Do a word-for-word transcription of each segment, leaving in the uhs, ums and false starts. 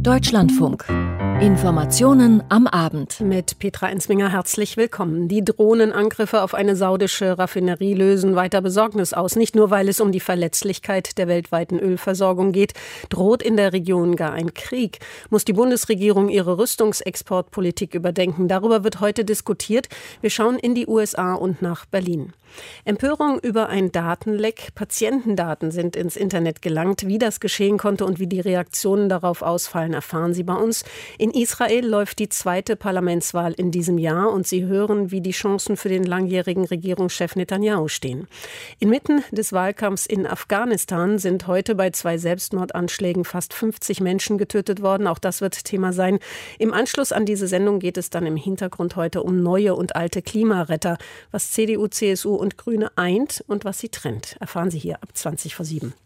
Deutschlandfunk. Informationen am Abend. Mit Petra Enzminger herzlich willkommen. Die Drohnenangriffe auf eine saudische Raffinerie lösen weiter Besorgnis aus. Nicht nur, weil es um die Verletzlichkeit der weltweiten Ölversorgung geht, droht in der Region gar ein Krieg. Muss die Bundesregierung ihre Rüstungsexportpolitik überdenken? Darüber wird heute diskutiert. Wir schauen in die U S A und nach Berlin. Empörung über ein Datenleck. Patientendaten sind ins Internet gelangt. Wie das geschehen konnte und wie die Reaktionen darauf ausfallen, erfahren Sie bei uns. In Israel läuft die zweite Parlamentswahl in diesem Jahr und Sie hören, wie die Chancen für den langjährigen Regierungschef Netanyahu stehen. Inmitten des Wahlkampfs in Afghanistan sind heute bei zwei Selbstmordanschlägen fast fünfzig Menschen getötet worden. Auch das wird Thema sein. Im Anschluss an diese Sendung geht es dann im Hintergrund heute um neue und alte Klimaretter, was C D U, C S U und Grüne eint und was sie trennt. Erfahren Sie hier ab zwanzig vor sieben.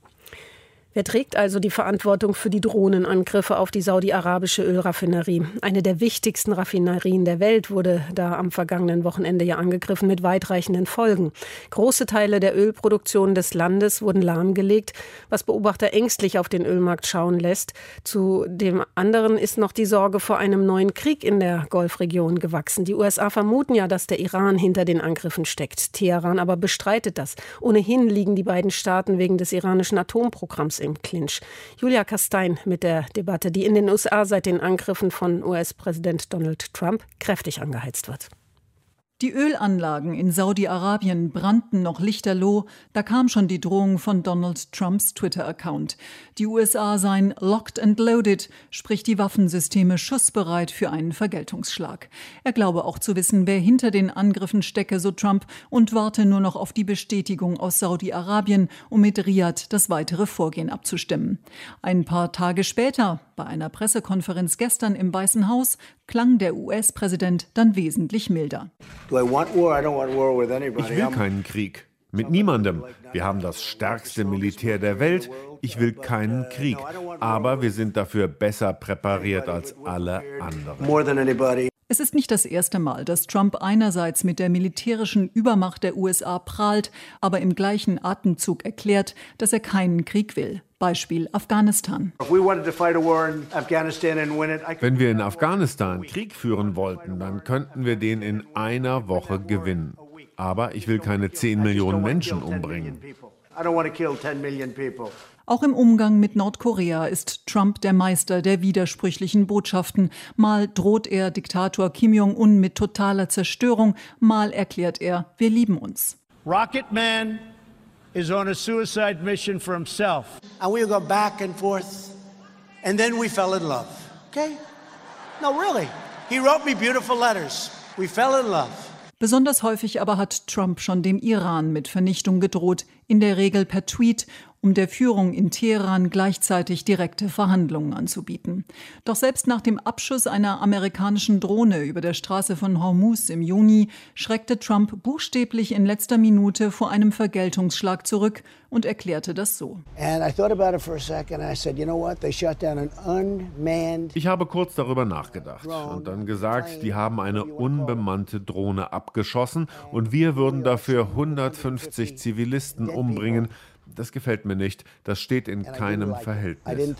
Wer trägt also die Verantwortung für die Drohnenangriffe auf die saudi-arabische Ölraffinerie? Eine der wichtigsten Raffinerien der Welt wurde da am vergangenen Wochenende ja angegriffen mit weitreichenden Folgen. Große Teile der Ölproduktion des Landes wurden lahmgelegt, was Beobachter ängstlich auf den Ölmarkt schauen lässt. Zu dem anderen ist noch die Sorge vor einem neuen Krieg in der Golfregion gewachsen. Die U S A vermuten ja, dass der Iran hinter den Angriffen steckt. Teheran aber bestreitet das. Ohnehin liegen die beiden Staaten wegen des iranischen Atomprogramms im Clinch. Julia Kastein mit der Debatte, die in den U S A seit den Angriffen von U S-Präsident Donald Trump kräftig angeheizt wird. Die Ölanlagen in Saudi-Arabien brannten noch lichterloh, da kam schon die Drohung von Donald Trumps Twitter-Account. Die U S A seien locked and loaded, sprich die Waffensysteme schussbereit für einen Vergeltungsschlag. Er glaube auch zu wissen, wer hinter den Angriffen stecke, so Trump, und warte nur noch auf die Bestätigung aus Saudi-Arabien, um mit Riyadh das weitere Vorgehen abzustimmen. Ein paar Tage später, bei einer Pressekonferenz gestern im Weißen Haus, klang der U S-Präsident dann wesentlich milder. Ich will keinen Krieg. Mit niemandem. Wir haben das stärkste Militär der Welt. Ich will keinen Krieg. Aber wir sind dafür besser präpariert als alle anderen. Es ist nicht das erste Mal, dass Trump einerseits mit der militärischen Übermacht der U S A prahlt, aber im gleichen Atemzug erklärt, dass er keinen Krieg will. Beispiel Afghanistan. Wenn wir in Afghanistan Krieg führen wollten, dann könnten wir den in einer Woche gewinnen. Aber ich will keine zehn Millionen Menschen umbringen. Auch im Umgang mit Nordkorea ist Trump der Meister der widersprüchlichen Botschaften. Mal droht er Diktator Kim Jong-un mit totaler Zerstörung, mal erklärt er, wir lieben uns. Rocket Man is on a suicide mission for himself. And we go back and forth, and then we fell in love. Okay? No, really. He wrote me beautiful letters. We fell in love. Besonders häufig aber hat Trump schon dem Iran mit Vernichtung gedroht, in der Regel per Tweet, um der Führung in Teheran gleichzeitig direkte Verhandlungen anzubieten. Doch selbst nach dem Abschuss einer amerikanischen Drohne über der Straße von Hormuz im Juni schreckte Trump buchstäblich in letzter Minute vor einem Vergeltungsschlag zurück und erklärte das so. Ich habe kurz darüber nachgedacht und dann gesagt, die haben eine unbemannte Drohne abgeschossen und wir würden dafür hundertfünfzig Zivilisten umbringen. Das gefällt mir nicht. Das steht in keinem Verhältnis.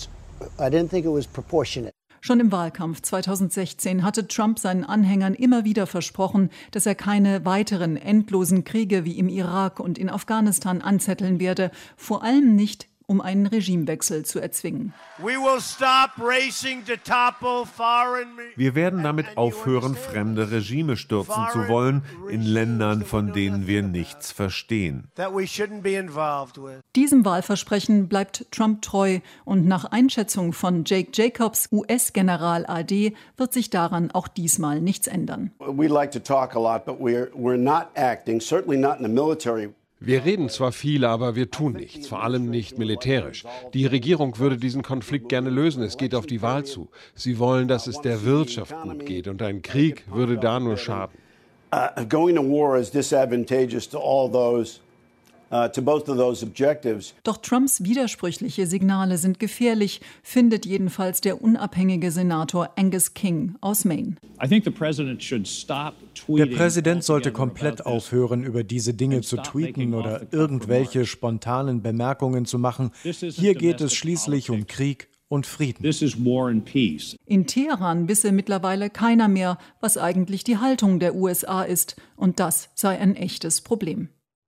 Schon im Wahlkampf zweitausendsechzehn hatte Trump seinen Anhängern immer wieder versprochen, dass er keine weiteren endlosen Kriege wie im Irak und in Afghanistan anzetteln werde, vor allem nicht, um einen Regimewechsel zu erzwingen. Wir werden damit aufhören, fremde Regime stürzen zu wollen in Ländern, von denen wir nichts verstehen. Diesem Wahlversprechen bleibt Trump treu und nach Einschätzung von Jake Jacobs, U S-General A D, wird sich daran auch diesmal nichts ändern. We like to talk a lot, but we're we're not acting, certainly not in the military. Wir reden zwar viel, aber wir tun nichts, vor allem nicht militärisch. Die Regierung würde diesen Konflikt gerne lösen, es geht auf die Wahl zu. Sie wollen, dass es der Wirtschaft gut geht und ein Krieg würde da nur schaden. Uh, going to war is disadvantageous to all those Uh, to both of those objectives. Doch Trumps widersprüchliche Signale sind gefährlich, findet jedenfalls der unabhängige Senator Angus King aus Maine. Der Präsident sollte komplett aufhören, über diese Dinge zu tweeten oder irgendwelche spontanen Bemerkungen zu machen. Hier geht es schließlich um Krieg und Frieden. This is war and peace. In Teheran wisse mittlerweile keiner mehr, was eigentlich die Haltung der U S A ist. Und das sei ein echtes Problem.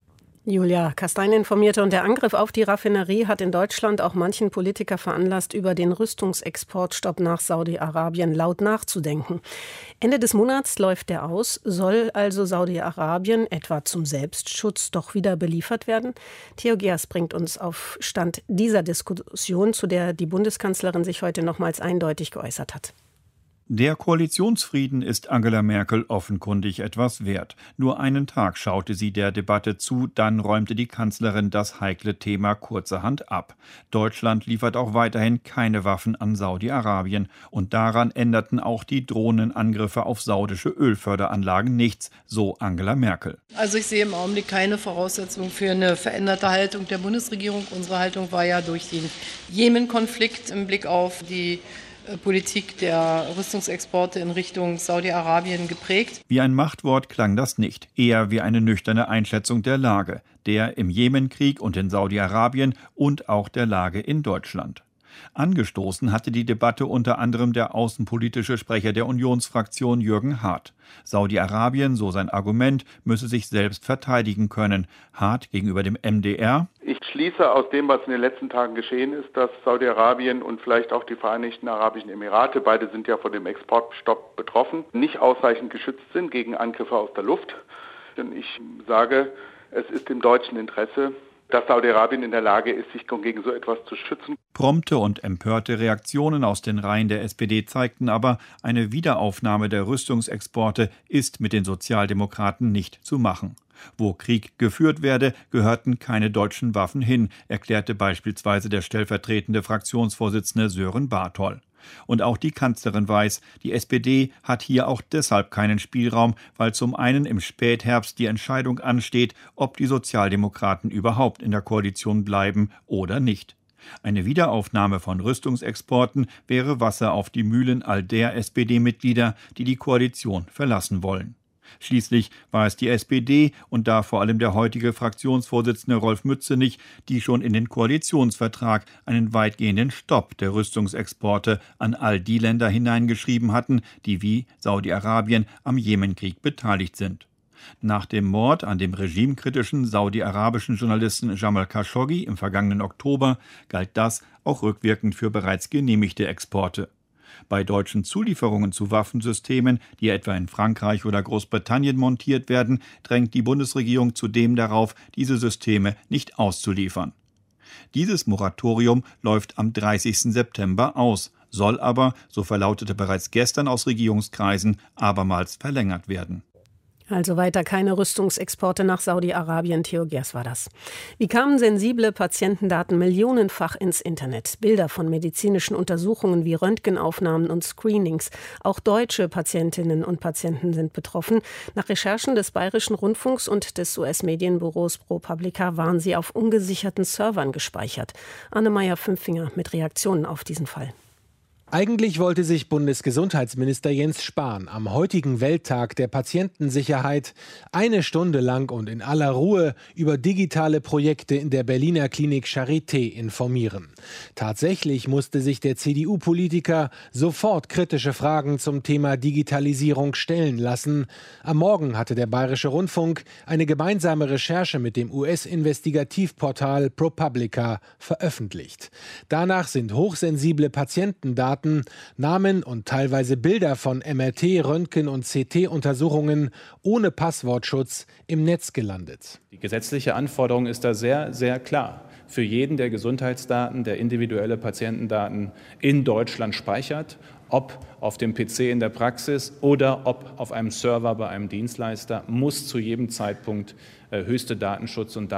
Julia Kastein informierte, und der Angriff auf die Raffinerie hat in Deutschland auch manchen Politiker veranlasst, über den Rüstungsexportstopp nach Saudi-Arabien laut nachzudenken. Ende des Monats läuft der aus. Soll also Saudi-Arabien etwa zum Selbstschutz doch wieder beliefert werden? Theo Geers bringt uns auf Stand dieser Diskussion, zu der die Bundeskanzlerin sich heute nochmals eindeutig geäußert hat. Der Koalitionsfrieden ist Angela Merkel offenkundig etwas wert. Nur einen Tag schaute sie der Debatte zu, dann räumte die Kanzlerin das heikle Thema kurzerhand ab. Deutschland liefert auch weiterhin keine Waffen an Saudi-Arabien. Und daran änderten auch die Drohnenangriffe auf saudische Ölförderanlagen nichts, so Angela Merkel. Also ich sehe im Augenblick keine Voraussetzung für eine veränderte Haltung der Bundesregierung. Unsere Haltung war ja durch den Jemen-Konflikt im Blick auf die Politik der Rüstungsexporte in Richtung Saudi-Arabien geprägt. Wie ein Machtwort klang das nicht, eher wie eine nüchterne Einschätzung der Lage, der im Jemenkrieg und in Saudi-Arabien und auch der Lage in Deutschland. Angestoßen hatte die Debatte unter anderem der außenpolitische Sprecher der Unionsfraktion Jürgen Hart. Saudi-Arabien, so sein Argument, müsse sich selbst verteidigen können. Hart gegenüber dem M D R: Ich schließe aus dem, was in den letzten Tagen geschehen ist, dass Saudi-Arabien und vielleicht auch die Vereinigten Arabischen Emirate, beide sind ja von dem Exportstopp betroffen, nicht ausreichend geschützt sind gegen Angriffe aus der Luft. Und ich sage, es ist im deutschen Interesse, dass Saudi-Arabien in der Lage ist, sich gegen so etwas zu schützen. Prompte und empörte Reaktionen aus den Reihen der S P D zeigten aber, eine Wiederaufnahme der Rüstungsexporte ist mit den Sozialdemokraten nicht zu machen. Wo Krieg geführt werde, gehörten keine deutschen Waffen hin, erklärte beispielsweise der stellvertretende Fraktionsvorsitzende Sören Barthol. Und auch die Kanzlerin weiß, die S P D hat hier auch deshalb keinen Spielraum, weil zum einen im Spätherbst die Entscheidung ansteht, ob die Sozialdemokraten überhaupt in der Koalition bleiben oder nicht. Eine Wiederaufnahme von Rüstungsexporten wäre Wasser auf die Mühlen all der S P D-Mitglieder, die die Koalition verlassen wollen. Schließlich war es die S P D und da vor allem der heutige Fraktionsvorsitzende Rolf Mützenich, die schon in den Koalitionsvertrag einen weitgehenden Stopp der Rüstungsexporte an all die Länder hineingeschrieben hatten, die wie Saudi-Arabien am Jemenkrieg beteiligt sind. Nach dem Mord an dem regimekritischen saudi-arabischen Journalisten Jamal Khashoggi im vergangenen Oktober galt das auch rückwirkend für bereits genehmigte Exporte. Bei deutschen Zulieferungen zu Waffensystemen, die etwa in Frankreich oder Großbritannien montiert werden, drängt die Bundesregierung zudem darauf, diese Systeme nicht auszuliefern. Dieses Moratorium läuft am dreißigsten September aus, soll aber, so verlautete bereits gestern aus Regierungskreisen, abermals verlängert werden. Also weiter keine Rüstungsexporte nach Saudi-Arabien. Theo Geers war das. Wie kamen sensible Patientendaten millionenfach ins Internet? Bilder von medizinischen Untersuchungen wie Röntgenaufnahmen und Screenings. Auch deutsche Patientinnen und Patienten sind betroffen. Nach Recherchen des Bayerischen Rundfunks und des U S-Medienbüros ProPublica waren sie auf ungesicherten Servern gespeichert. Anne-Mayer-Fünfinger mit Reaktionen auf diesen Fall. Eigentlich wollte sich Bundesgesundheitsminister Jens Spahn am heutigen Welttag der Patientensicherheit eine Stunde lang und in aller Ruhe über digitale Projekte in der Berliner Klinik Charité informieren. Tatsächlich musste sich der C D U-Politiker sofort kritische Fragen zum Thema Digitalisierung stellen lassen. Am Morgen hatte der Bayerische Rundfunk eine gemeinsame Recherche mit dem U S-Investigativportal ProPublica veröffentlicht. Danach sind hochsensible Patientendaten, Namen und teilweise Bilder von M R T, Röntgen- und C T-Untersuchungen ohne Passwortschutz im Netz gelandet. Die gesetzliche Anforderung ist da sehr, sehr klar. Für jeden, der Gesundheitsdaten, der individuelle Patientendaten in Deutschland speichert, ob auf dem P C in der Praxis oder ob auf einem Server bei einem Dienstleister, muss zu jedem Zeitpunkt äh, höchste Datenschutz- und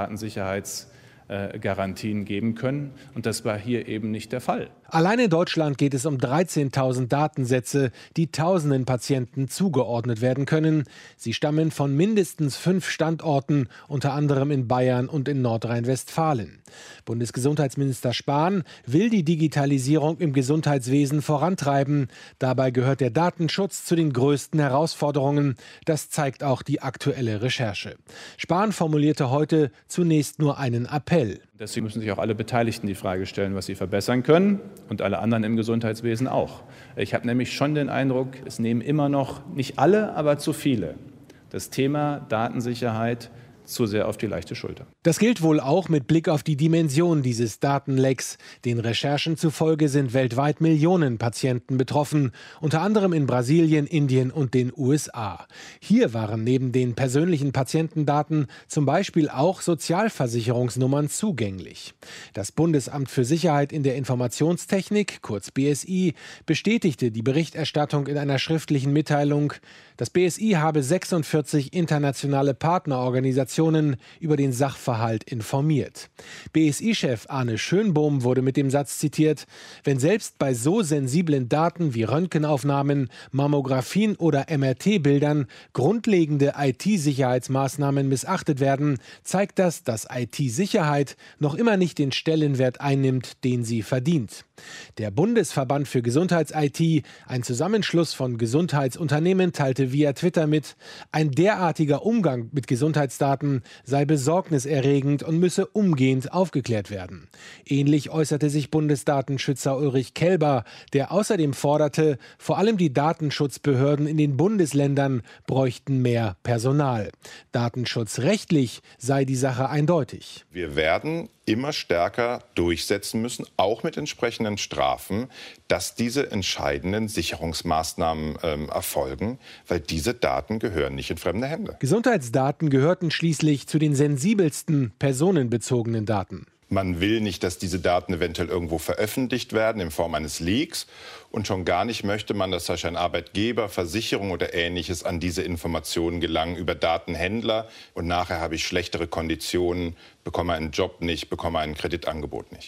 Datensichtsgarantien geben können. Und das war hier eben nicht der Fall. Allein in Deutschland geht es um dreizehntausend Datensätze, die tausenden Patienten zugeordnet werden können. Sie stammen von mindestens fünf Standorten, unter anderem in Bayern und in Nordrhein-Westfalen. Bundesgesundheitsminister Spahn will die Digitalisierung im Gesundheitswesen vorantreiben. Dabei gehört der Datenschutz zu den größten Herausforderungen. Das zeigt auch die aktuelle Recherche. Spahn formulierte heute zunächst nur einen Appell. Deswegen müssen sich auch alle Beteiligten die Frage stellen, was sie verbessern können, und alle anderen im Gesundheitswesen auch. Ich habe nämlich schon den Eindruck, es nehmen immer noch, nicht alle, aber zu viele, das Thema Datensicherheit zu sehr auf die leichte Schulter. Das gilt wohl auch mit Blick auf die Dimension dieses Datenlecks. Den Recherchen zufolge sind weltweit Millionen Patienten betroffen, unter anderem in Brasilien, Indien und den U S A. Hier waren neben den persönlichen Patientendaten zum Beispiel auch Sozialversicherungsnummern zugänglich. Das Bundesamt für Sicherheit in der Informationstechnik, kurz B S I, bestätigte die Berichterstattung in einer schriftlichen Mitteilung. Das B S I habe sechsundvierzig internationale Partnerorganisationen über den Sachverhalt informiert. B S I-Chef Arne Schönbohm wurde mit dem Satz zitiert: Wenn selbst bei so sensiblen Daten wie Röntgenaufnahmen, Mammographien oder M R T-Bildern grundlegende I T-Sicherheitsmaßnahmen missachtet werden, zeigt das, dass I T-Sicherheit noch immer nicht den Stellenwert einnimmt, den sie verdient. Der Bundesverband für Gesundheits-I T, ein Zusammenschluss von Gesundheitsunternehmen, teilte via Twitter mit, ein derartiger Umgang mit Gesundheitsdaten sei besorgniserregend und müsse umgehend aufgeklärt werden. Ähnlich äußerte sich Bundesdatenschützer Ulrich Kelber, der außerdem forderte, vor allem die Datenschutzbehörden in den Bundesländern bräuchten mehr Personal. Datenschutzrechtlich sei die Sache eindeutig. Wir werden immer stärker durchsetzen müssen, auch mit entsprechenden Strafen, dass diese entscheidenden Sicherungsmaßnahmen ähm, erfolgen, weil diese Daten gehören nicht in fremde Hände. Gesundheitsdaten gehörten schließlich zu den sensibelsten personenbezogenen Daten. Man will nicht, dass diese Daten eventuell irgendwo veröffentlicht werden in Form eines Leaks. Und schon gar nicht möchte man, dass zum Beispiel ein Arbeitgeber, Versicherung oder Ähnliches an diese Informationen gelangen über Datenhändler. Und nachher habe ich schlechtere Konditionen, bekomme einen Job nicht, bekomme ein Kreditangebot nicht.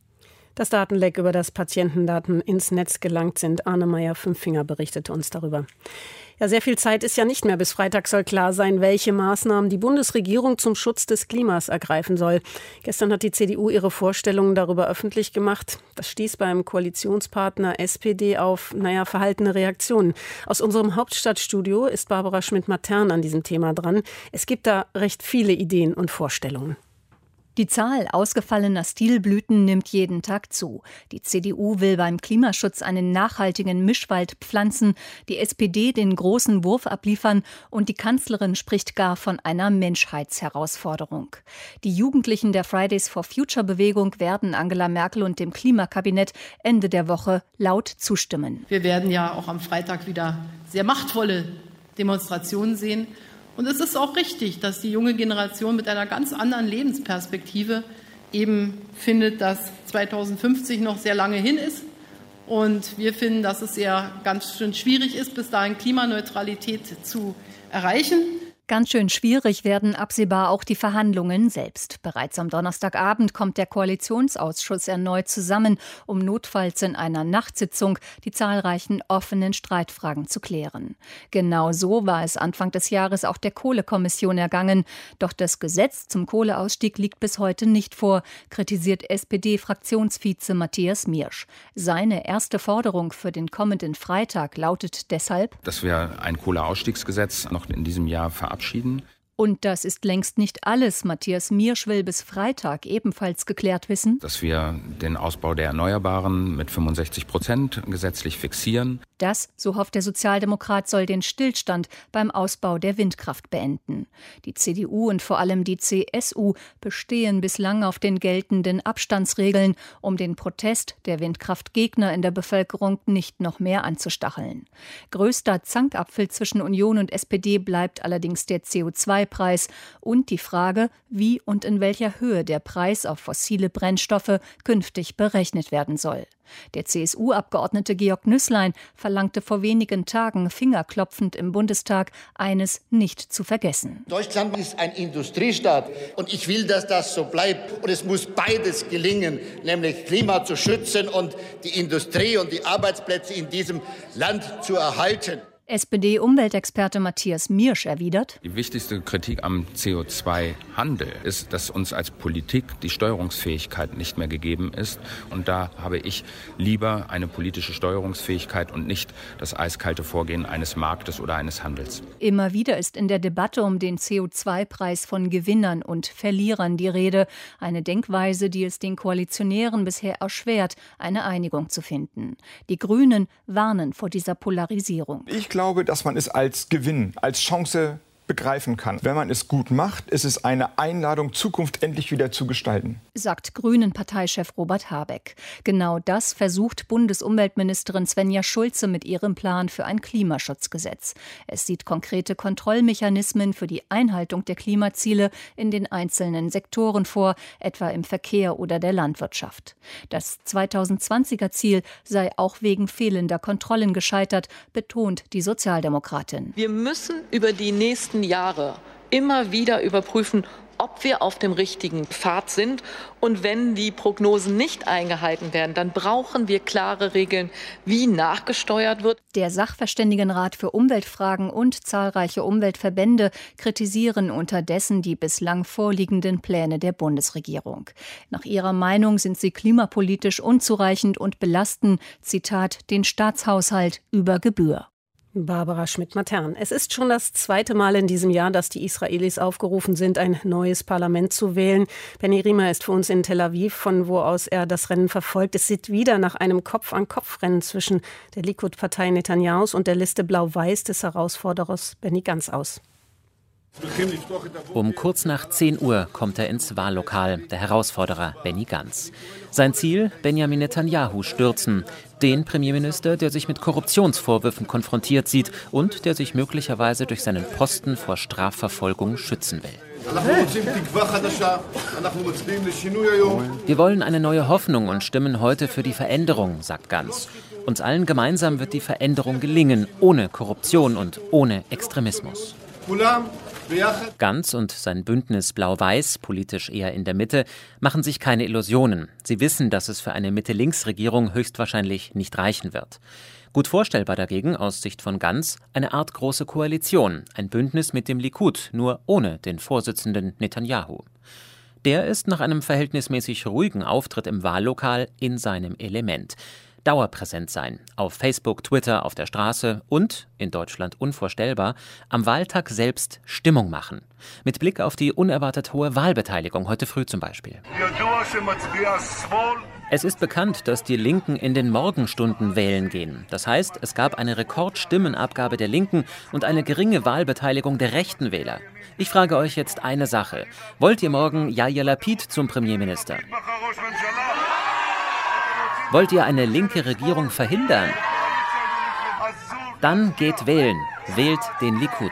Das Datenleck, über das Patientendaten ins Netz gelangt sind. Arne Meyer-Fünffinger berichtete uns darüber. Ja, sehr viel Zeit ist ja nicht mehr. Bis Freitag soll klar sein, welche Maßnahmen die Bundesregierung zum Schutz des Klimas ergreifen soll. Gestern hat die C D U ihre Vorstellungen darüber öffentlich gemacht. Das stieß beim Koalitionspartner S P D auf, naja, verhaltene Reaktionen. Aus unserem Hauptstadtstudio ist Barbara Schmidt-Matern an diesem Thema dran. Es gibt da recht viele Ideen und Vorstellungen. Die Zahl ausgefallener Stilblüten nimmt jeden Tag zu. Die C D U will beim Klimaschutz einen nachhaltigen Mischwald pflanzen, die S P D den großen Wurf abliefern und die Kanzlerin spricht gar von einer Menschheitsherausforderung. Die Jugendlichen der Fridays for Future Bewegung werden Angela Merkel und dem Klimakabinett Ende der Woche laut zustimmen. Wir werden ja auch am Freitag wieder sehr machtvolle Demonstrationen sehen. Und es ist auch richtig, dass die junge Generation mit einer ganz anderen Lebensperspektive eben findet, dass zweitausendfünfzig noch sehr lange hin ist. Und wir finden, dass es sehr ganz schön schwierig ist, bis dahin Klimaneutralität zu erreichen. Ganz schön schwierig werden absehbar auch die Verhandlungen selbst. Bereits am Donnerstagabend kommt der Koalitionsausschuss erneut zusammen, um notfalls in einer Nachtsitzung die zahlreichen offenen Streitfragen zu klären. Genau so war es Anfang des Jahres auch der Kohlekommission ergangen. Doch das Gesetz zum Kohleausstieg liegt bis heute nicht vor, kritisiert S P D-Fraktionsvize Matthias Miersch. Seine erste Forderung für den kommenden Freitag lautet deshalb, dass wir ein Kohleausstiegsgesetz noch in diesem Jahr verabschieden. Und das ist längst nicht alles. Matthias Miersch will bis Freitag ebenfalls geklärt wissen, dass wir den Ausbau der Erneuerbaren mit fünfundsechzig Prozent gesetzlich fixieren. Das, so hofft der Sozialdemokrat, soll den Stillstand beim Ausbau der Windkraft beenden. Die C D U und vor allem die C S U bestehen bislang auf den geltenden Abstandsregeln, um den Protest der Windkraftgegner in der Bevölkerung nicht noch mehr anzustacheln. Größter Zankapfel zwischen Union und S P D bleibt allerdings der C O zwei Preis und die Frage, wie und in welcher Höhe der Preis auf fossile Brennstoffe künftig berechnet werden soll. Der C S U-Abgeordnete Georg Nüßlein verlangte vor wenigen Tagen fingerklopfend im Bundestag, eines nicht zu vergessen. Deutschland ist ein Industriestaat und ich will, dass das so bleibt. Und es muss beides gelingen, nämlich Klima zu schützen und die Industrie und die Arbeitsplätze in diesem Land zu erhalten. S P D-Umweltexperte Matthias Miersch erwidert: Die wichtigste Kritik am C O zwei Handel ist, dass uns als Politik die Steuerungsfähigkeit nicht mehr gegeben ist. Und da habe ich lieber eine politische Steuerungsfähigkeit und nicht das eiskalte Vorgehen eines Marktes oder eines Handels. Immer wieder ist in der Debatte um den C O zwei Preis von Gewinnern und Verlierern die Rede. Eine Denkweise, die es den Koalitionären bisher erschwert, eine Einigung zu finden. Die Grünen warnen vor dieser Polarisierung. Ich glaube, dass man es als Gewinn, als Chance begreifen kann. Wenn man es gut macht, ist es eine Einladung, Zukunft endlich wieder zu gestalten, sagt Grünen-Parteichef Robert Habeck. Genau das versucht Bundesumweltministerin Svenja Schulze mit ihrem Plan für ein Klimaschutzgesetz. Es sieht konkrete Kontrollmechanismen für die Einhaltung der Klimaziele in den einzelnen Sektoren vor, etwa im Verkehr oder der Landwirtschaft. Das zweitausendzwanziger Ziel sei auch wegen fehlender Kontrollen gescheitert, betont die Sozialdemokratin. Wir müssen über die nächsten Jahre immer wieder überprüfen, ob wir auf dem richtigen Pfad sind. Und wenn die Prognosen nicht eingehalten werden, dann brauchen wir klare Regeln, wie nachgesteuert wird. Der Sachverständigenrat für Umweltfragen und zahlreiche Umweltverbände kritisieren unterdessen die bislang vorliegenden Pläne der Bundesregierung. Nach ihrer Meinung sind sie klimapolitisch unzureichend und belasten, Zitat, den Staatshaushalt über Gebühr. Barbara Schmidt-Matern. Es ist schon das zweite Mal in diesem Jahr, dass die Israelis aufgerufen sind, ein neues Parlament zu wählen. Benny Riemer ist für uns in Tel Aviv, von wo aus er das Rennen verfolgt. Es sieht wieder nach einem Kopf-an-Kopf-Rennen zwischen der Likud-Partei Netanyahus und der Liste Blau-Weiß des Herausforderers Benny Gantz aus. Um kurz nach zehn Uhr kommt er ins Wahllokal, der Herausforderer Benny Gantz. Sein Ziel: Benjamin Netanyahu stürzen, den Premierminister, der sich mit Korruptionsvorwürfen konfrontiert sieht und der sich möglicherweise durch seinen Posten vor Strafverfolgung schützen will. Wir wollen eine neue Hoffnung und stimmen heute für die Veränderung, sagt Gantz. Uns allen gemeinsam wird die Veränderung gelingen, ohne Korruption und ohne Extremismus. Gantz und sein Bündnis Blau-Weiß, politisch eher in der Mitte, machen sich keine Illusionen. Sie wissen, dass es für eine Mitte-Links-Regierung höchstwahrscheinlich nicht reichen wird. Gut vorstellbar dagegen, aus Sicht von Gantz, eine Art große Koalition, ein Bündnis mit dem Likud, nur ohne den Vorsitzenden Netanyahu. Der ist nach einem verhältnismäßig ruhigen Auftritt im Wahllokal in seinem Element. Dauerpräsent sein, auf Facebook, Twitter, auf der Straße und, in Deutschland unvorstellbar, am Wahltag selbst Stimmung machen. Mit Blick auf die unerwartet hohe Wahlbeteiligung, heute früh zum Beispiel. Es ist bekannt, dass die Linken in den Morgenstunden wählen gehen. Das heißt, es gab eine Rekordstimmenabgabe der Linken und eine geringe Wahlbeteiligung der rechten Wähler. Ich frage euch jetzt eine Sache. Wollt ihr morgen Yair Lapid zum Premierminister? Wollt ihr eine linke Regierung verhindern? Dann geht wählen. Wählt den Likud.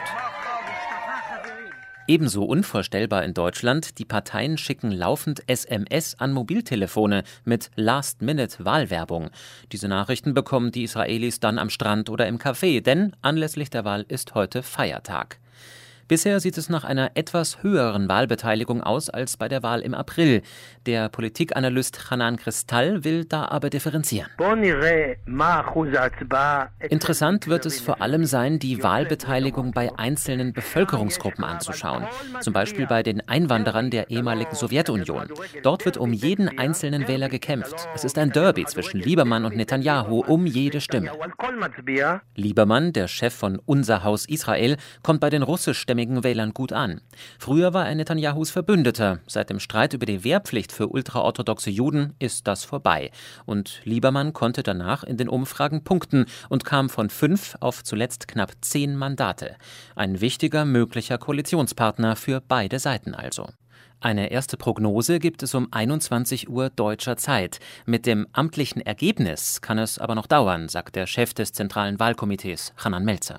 Ebenso unvorstellbar in Deutschland, die Parteien schicken laufend S M S an Mobiltelefone mit Last-Minute-Wahlwerbung. Diese Nachrichten bekommen die Israelis dann am Strand oder im Café, denn anlässlich der Wahl ist heute Feiertag. Bisher sieht es nach einer etwas höheren Wahlbeteiligung aus als bei der Wahl im April. Der Politikanalyst Hanan Kristall will da aber differenzieren. Interessant wird es vor allem sein, die Wahlbeteiligung bei einzelnen Bevölkerungsgruppen anzuschauen. Zum Beispiel bei den Einwanderern der ehemaligen Sowjetunion. Dort wird um jeden einzelnen Wähler gekämpft. Es ist ein Derby zwischen Liebermann und Netanyahu um jede Stimme. Liebermann, der Chef von Unser Haus Israel, kommt bei den russischstämmigen Wählern gut an. Früher war er Netanyahus Verbündeter. Seit dem Streit über die Wehrpflicht für ultraorthodoxe Juden ist das vorbei. Und Liebermann konnte danach in den Umfragen punkten und kam von fünf auf zuletzt knapp zehn Mandate. Ein wichtiger möglicher Koalitionspartner für beide Seiten also. Eine erste Prognose gibt es um einundzwanzig Uhr deutscher Zeit. Mit dem amtlichen Ergebnis kann es aber noch dauern, sagt der Chef des Zentralen Wahlkomitees, Hanan Melzer.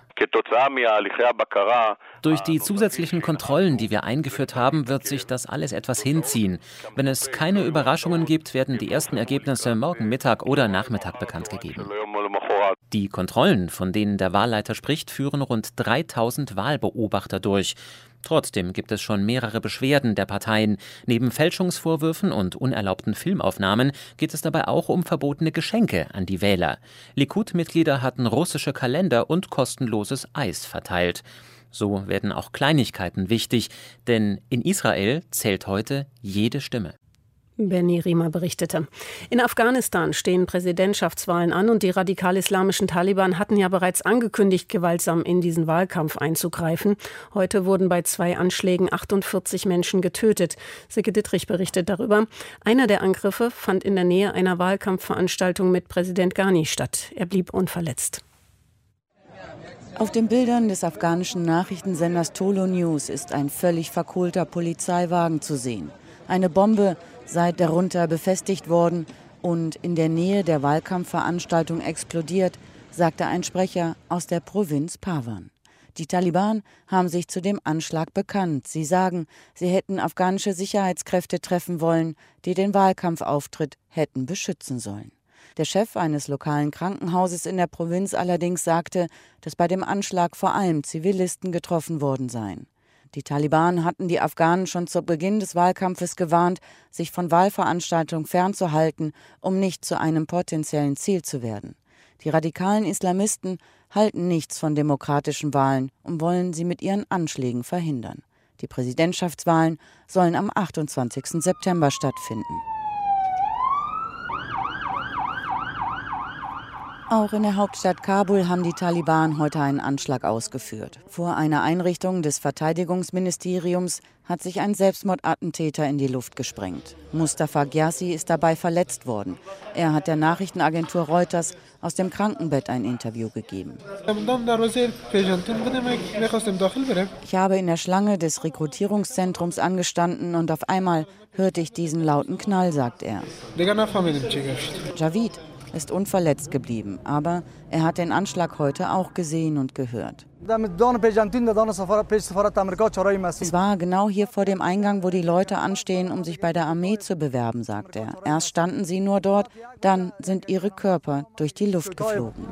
Durch die zusätzlichen Kontrollen, die wir eingeführt haben, wird sich das alles etwas hinziehen. Wenn es keine Überraschungen gibt, werden die ersten Ergebnisse morgen Mittag oder Nachmittag bekannt gegeben. Die Kontrollen, von denen der Wahlleiter spricht, führen rund dreitausend Wahlbeobachter durch. Trotzdem gibt es schon mehrere Beschwerden der Parteien. Neben Fälschungsvorwürfen und unerlaubten Filmaufnahmen geht es dabei auch um verbotene Geschenke an die Wähler. Likud-Mitglieder hatten russische Kalender und kostenloses Eis verteilt. So werden auch Kleinigkeiten wichtig, denn in Israel zählt heute jede Stimme. Benny Riemer berichtete. In Afghanistan stehen Präsidentschaftswahlen an und die radikal-islamischen Taliban hatten ja bereits angekündigt, gewaltsam in diesen Wahlkampf einzugreifen. Heute wurden bei zwei Anschlägen achtundvierzig Menschen getötet. Silke Dittrich berichtet darüber. Einer der Angriffe fand in der Nähe einer Wahlkampfveranstaltung mit Präsident Ghani statt. Er blieb unverletzt. Auf den Bildern des afghanischen Nachrichtensenders Tolo News ist ein völlig verkohlter Polizeiwagen zu sehen. Eine Bombe sei darunter befestigt worden und in der Nähe der Wahlkampfveranstaltung explodiert, sagte ein Sprecher aus der Provinz Parwan. Die Taliban haben sich zu dem Anschlag bekannt. Sie sagen, sie hätten afghanische Sicherheitskräfte treffen wollen, die den Wahlkampfauftritt hätten beschützen sollen. Der Chef eines lokalen Krankenhauses in der Provinz allerdings sagte, dass bei dem Anschlag vor allem Zivilisten getroffen worden seien. Die Taliban hatten die Afghanen schon zu Beginn des Wahlkampfes gewarnt, sich von Wahlveranstaltungen fernzuhalten, um nicht zu einem potenziellen Ziel zu werden. Die radikalen Islamisten halten nichts von demokratischen Wahlen und wollen sie mit ihren Anschlägen verhindern. Die Präsidentschaftswahlen sollen am achtundzwanzigsten September stattfinden. Auch in der Hauptstadt Kabul haben die Taliban heute einen Anschlag ausgeführt. Vor einer Einrichtung des Verteidigungsministeriums hat sich ein Selbstmordattentäter in die Luft gesprengt. Mustafa Gyasi ist dabei verletzt worden. Er hat der Nachrichtenagentur Reuters aus dem Krankenbett ein Interview gegeben. Ich habe in der Schlange des Rekrutierungszentrums angestanden und auf einmal hörte ich diesen lauten Knall, sagt er. Javid ist unverletzt geblieben, aber er hat den Anschlag heute auch gesehen und gehört. Es war genau hier vor dem Eingang, wo die Leute anstehen, um sich bei der Armee zu bewerben, sagt er. Erst standen sie nur dort, dann sind ihre Körper durch die Luft geflogen.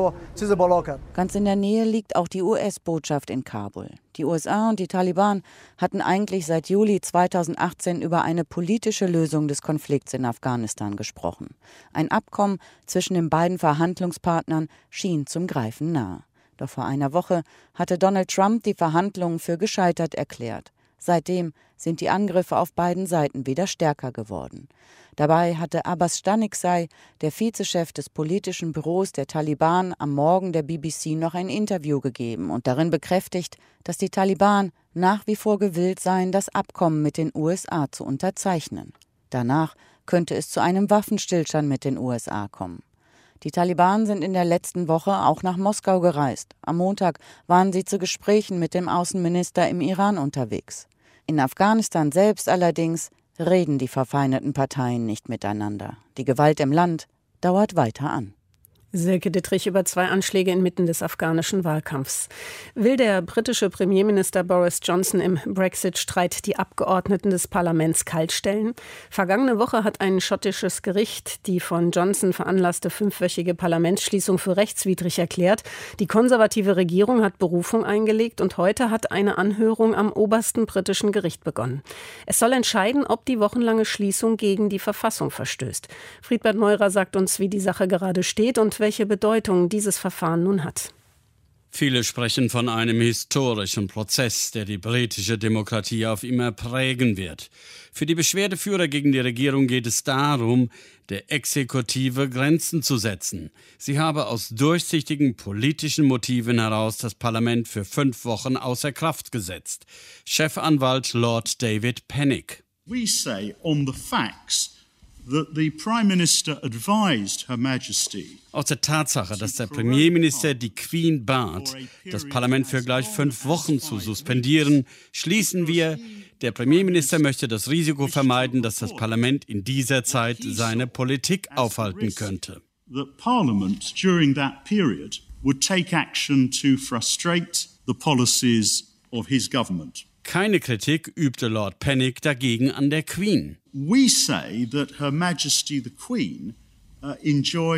Ganz in der Nähe liegt auch die U S-Botschaft in Kabul. Die U S A und die Taliban hatten eigentlich seit Juli zweitausendachtzehn über eine politische Lösung des Konflikts in Afghanistan gesprochen. Ein Abkommen zwischen den beiden Verhandlungspartnern schien zum Greifen nahe. Doch vor einer Woche hatte Donald Trump die Verhandlungen für gescheitert erklärt. Seitdem sind die Angriffe auf beiden Seiten wieder stärker geworden. Dabei hatte Abbas Staniksei, der Vizechef des politischen Büros der Taliban, am Morgen der B B C noch ein Interview gegeben und darin bekräftigt, dass die Taliban nach wie vor gewillt seien, das Abkommen mit den U S A zu unterzeichnen. Danach könnte es zu einem Waffenstillstand mit den U S A kommen. Die Taliban sind in der letzten Woche auch nach Moskau gereist. Am Montag waren sie zu Gesprächen mit dem Außenminister im Iran unterwegs. In Afghanistan selbst allerdings reden die verfeindeten Parteien nicht miteinander. Die Gewalt im Land dauert weiter an. Silke Dittrich über zwei Anschläge inmitten des afghanischen Wahlkampfs. Will der britische Premierminister Boris Johnson im Brexit-Streit die Abgeordneten des Parlaments kaltstellen? Vergangene Woche hat ein schottisches Gericht die von Johnson veranlasste fünfwöchige Parlamentsschließung für rechtswidrig erklärt. Die konservative Regierung hat Berufung eingelegt und heute hat eine Anhörung am obersten britischen Gericht begonnen. Es soll entscheiden, ob die wochenlange Schließung gegen die Verfassung verstößt. Friedbert Meurer sagt uns, wie die Sache gerade steht und welche Bedeutung dieses Verfahren nun hat. Viele sprechen von einem historischen Prozess, der die britische Demokratie auf immer prägen wird. Für die Beschwerdeführer gegen die Regierung geht es darum, der Exekutive Grenzen zu setzen. Sie habe aus durchsichtigen politischen Motiven heraus das Parlament für fünf Wochen außer Kraft gesetzt. Chefanwalt Lord David Pennick. We say on the facts that the Prime Minister advised Her Majesty. Aus der Tatsache, dass der Premierminister die Queen bat, das Parlament für gleich fünf Wochen zu suspendieren, schließen wir, der Premierminister möchte das Risiko vermeiden, dass das Parlament in dieser Zeit seine Politik aufhalten könnte. That Parliament during that period would take action to frustrate the policies of his government. Keine Kritik übte Lord Pennick dagegen an der Queen. We say that Her Majesty the Queen uh, enjoys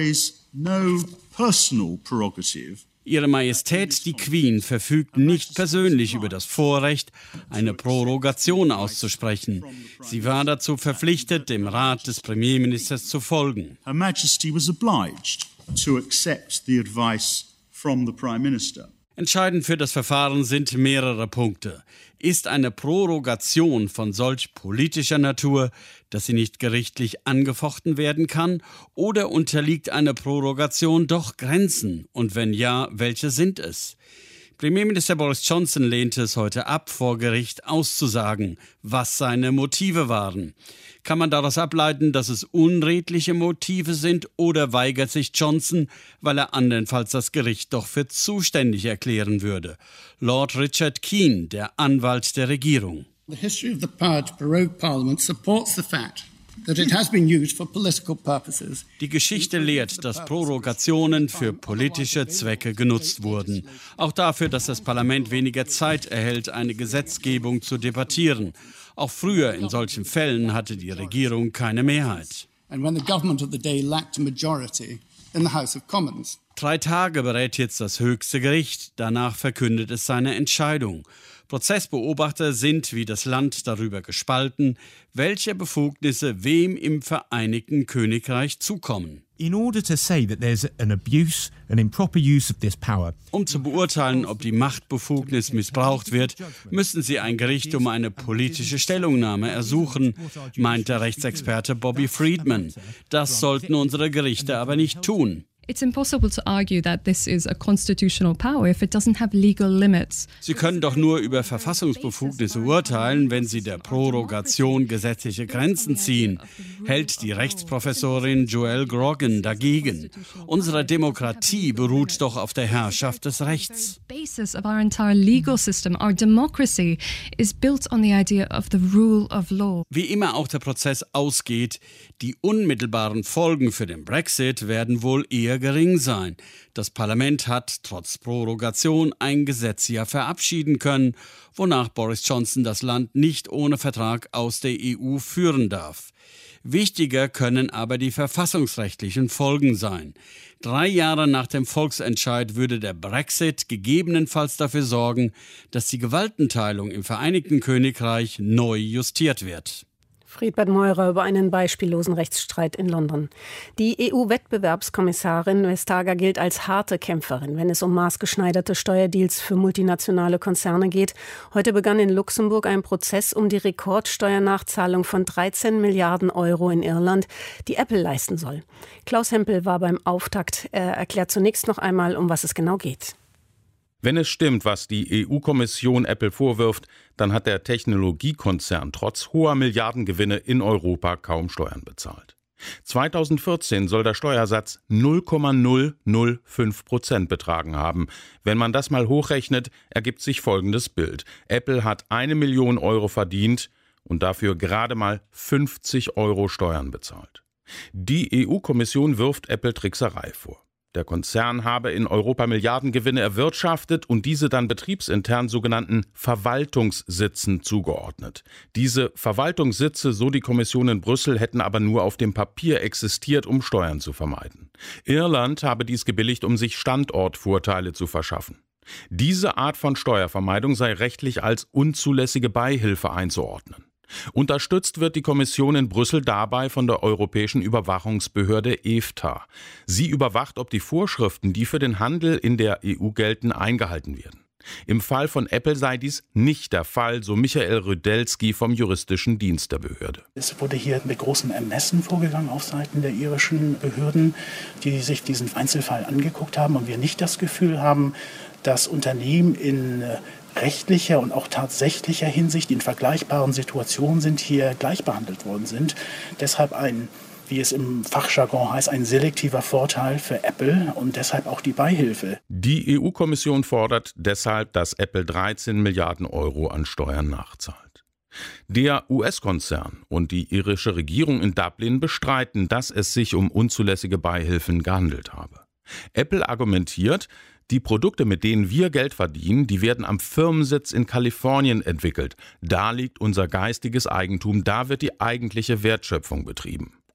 no personal prerogative. Ihre Majestät, die Queen, verfügt nicht persönlich über das Vorrecht, eine Prorogation auszusprechen. Sie war dazu verpflichtet, dem Rat des Premierministers zu folgen. Her Majesty was obliged to accept the advice from the Prime Minister. Entscheidend für das Verfahren sind mehrere Punkte. Ist eine Prorogation von solch politischer Natur, dass sie nicht gerichtlich angefochten werden kann, oder unterliegt eine Prorogation doch Grenzen? Und wenn ja, welche sind es? Premierminister Boris Johnson lehnte es heute ab, vor Gericht auszusagen, was seine Motive waren. Kann man daraus ableiten, dass es unredliche Motive sind, oder weigert sich Johnson, weil er andernfalls das Gericht doch für zuständig erklären würde? Lord Richard Keane, der Anwalt der Regierung. The history of the power to prorogue Parliament supports the fact that it has been used for political purposes. Die Geschichte lehrt, dass Prorogationen für politische Zwecke genutzt wurden. Auch dafür, dass das Parlament weniger Zeit erhält, eine Gesetzgebung zu debattieren. Auch früher in solchen Fällen hatte die Regierung keine Mehrheit. And when the government of the day lacked a majority in the House of Commons. Drei Tage berät jetzt das höchste Gericht. Danach verkündet es seine Entscheidung. Prozessbeobachter sind wie das Land darüber gespalten, welche Befugnisse wem im Vereinigten Königreich zukommen. In order to say that there's an abuse, an improper use of this power. Um zu beurteilen, ob die Machtbefugnis missbraucht wird, müssen sie ein Gericht um eine politische Stellungnahme ersuchen, meint der Rechtsexperte Bobby Friedman. Das sollten unsere Gerichte aber nicht tun. It's impossible to argue that this is a constitutional power if it doesn't have legal limits. Sie können doch nur über Verfassungsbefugnisse urteilen, wenn sie der Prorogation gesetzliche Grenzen ziehen, hält die Rechtsprofessorin Joelle Grogan dagegen. Unsere Demokratie beruht doch auf der Herrschaft des Rechts. The basis of our entire legal system, our democracy, is built on the idea of the rule of law. Wie immer auch der Prozess ausgeht, die unmittelbaren Folgen für den Brexit werden wohl eher gering sein. Das Parlament hat trotz Prorogation ein Gesetz ja verabschieden können, wonach Boris Johnson das Land nicht ohne Vertrag aus der E U führen darf. Wichtiger können aber die verfassungsrechtlichen Folgen sein. Drei Jahre nach dem Volksentscheid würde der Brexit gegebenenfalls dafür sorgen, dass die Gewaltenteilung im Vereinigten Königreich neu justiert wird. Friedbert Meurer über einen beispiellosen Rechtsstreit in London. Die E U-Wettbewerbskommissarin Vestager gilt als harte Kämpferin, wenn es um maßgeschneiderte Steuerdeals für multinationale Konzerne geht. Heute begann in Luxemburg ein Prozess um die Rekordsteuernachzahlung von dreizehn Milliarden Euro in Irland, die Apple leisten soll. Klaus Hempel war beim Auftakt. Er erklärt zunächst noch einmal, um was es genau geht. Wenn es stimmt, was die E U-Kommission Apple vorwirft, dann hat der Technologiekonzern trotz hoher Milliardengewinne in Europa kaum Steuern bezahlt. zweitausendvierzehn soll der Steuersatz null Komma null null fünf Prozent betragen haben. Wenn man das mal hochrechnet, ergibt sich folgendes Bild. Apple hat eine Million Euro verdient und dafür gerade mal fünfzig Euro Steuern bezahlt. Die E U-Kommission wirft Apple Trickserei vor. Der Konzern habe in Europa Milliardengewinne erwirtschaftet und diese dann betriebsintern sogenannten Verwaltungssitzen zugeordnet. Diese Verwaltungssitze, so die Kommission in Brüssel, hätten aber nur auf dem Papier existiert, um Steuern zu vermeiden. Irland habe dies gebilligt, um sich Standortvorteile zu verschaffen. Diese Art von Steuervermeidung sei rechtlich als unzulässige Beihilfe einzuordnen. Unterstützt wird die Kommission in Brüssel dabei von der Europäischen Überwachungsbehörde E F T A. Sie überwacht, ob die Vorschriften, die für den Handel in der E U gelten, eingehalten werden. Im Fall von Apple sei dies nicht der Fall, so Michael Rydelski vom juristischen Dienst der Behörde. Es wurde hier mit großem Ermessen vorgegangen auf Seiten der irischen Behörden, die sich diesen Einzelfall angeguckt haben und wir nicht das Gefühl haben, dass Unternehmen in rechtlicher und auch tatsächlicher Hinsicht in vergleichbaren Situationen sind, hier gleich behandelt worden sind. Deshalb ein, wie es im Fachjargon heißt, ein selektiver Vorteil für Apple und deshalb auch die Beihilfe. Die E U-Kommission fordert deshalb, dass Apple dreizehn Milliarden Euro an Steuern nachzahlt. Der U S-Konzern und die irische Regierung in Dublin bestreiten, dass es sich um unzulässige Beihilfen gehandelt habe. Apple argumentiert, die Produkte, mit denen wir Geld verdienen, die werden am Firmensitz in Kalifornien entwickelt. Da liegt unser geistiges Eigentum, da wird die eigentliche Wertschöpfung betrieben.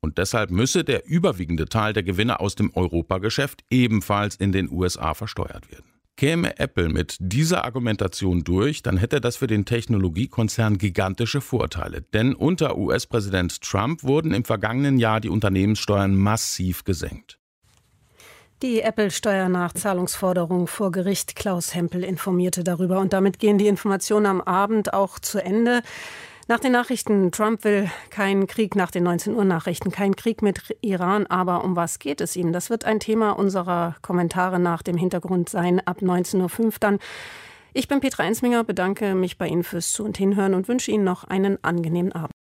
Und deshalb müsse der überwiegende Teil der Gewinne aus dem Europageschäft ebenfalls in den U S A versteuert werden. Käme Apple mit dieser Argumentation durch, dann hätte das für den Technologiekonzern gigantische Vorteile. Denn unter U S-Präsident Trump wurden im vergangenen Jahr die Unternehmenssteuern massiv gesenkt. Die Apple-Steuernachzahlungsforderung vor Gericht. Klaus Hempel informierte darüber. Und damit gehen die Informationen am Abend auch zu Ende. Nach den Nachrichten, Trump will keinen Krieg, nach den neunzehn Uhr Nachrichten, keinen Krieg mit Iran. Aber um was geht es ihm? Das wird ein Thema unserer Kommentare nach dem Hintergrund sein, ab neunzehn Uhr fünf dann. Ich bin Petra Ensminger, bedanke mich bei Ihnen fürs Zu- und Hinhören und wünsche Ihnen noch einen angenehmen Abend.